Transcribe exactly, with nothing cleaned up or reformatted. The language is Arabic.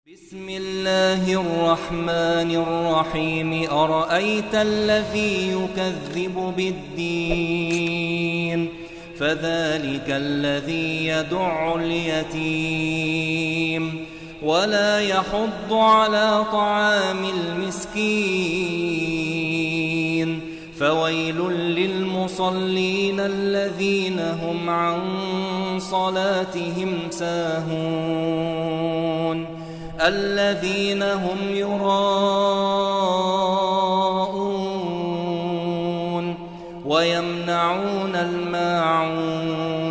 بسم الله الرحمن الرحيم أرأيت الذي يكذب بالدين فذلك الذي يدع اليتيم ولا يحض على طعام المسكين فويل للمصلين الذين هم عن صلاتهم ساهون الذين هم يراءون ويمنعون الماعون